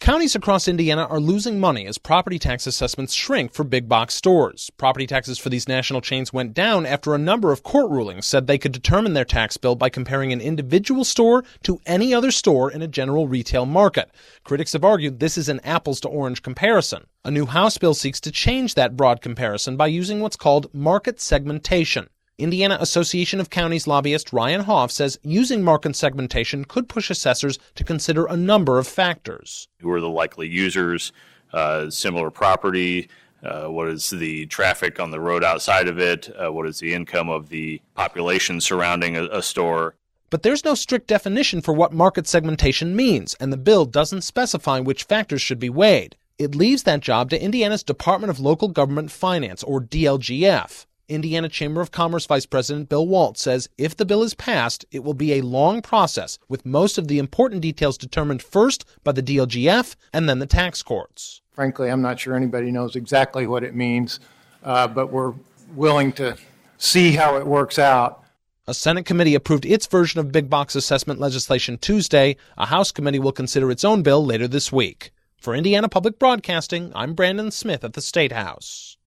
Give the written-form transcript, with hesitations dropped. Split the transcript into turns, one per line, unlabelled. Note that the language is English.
Counties across Indiana are losing money as property tax assessments shrink for big box stores. Property taxes for these national chains went down after a number of court rulings said they could determine their tax bill by comparing an individual store to any other store in a general retail market. Critics have argued this is an apples to orange comparison. A new House bill seeks to change that broad comparison by using what's called market segmentation. Indiana Association of Counties lobbyist Ryan Hoff says using market segmentation could push assessors to consider a number of factors.
Who are the likely users, similar property, what is the traffic on the road outside of it, what is the income of the population surrounding a store.
But there's no strict definition for what market segmentation means, and the bill doesn't specify which factors should be weighed. It leaves that job to Indiana's Department of Local Government Finance, or DLGF. Indiana Chamber of Commerce Vice President Bill Waltz says if the bill is passed, it will be a long process, with most of the important details determined first by the DLGF and then the tax courts.
Frankly, I'm not sure anybody knows exactly what it means, but we're willing to see how it works out.
A Senate committee approved its version of big box assessment legislation Tuesday. A House committee will consider its own bill later this week. For Indiana Public Broadcasting, I'm Brandon Smith at the State House.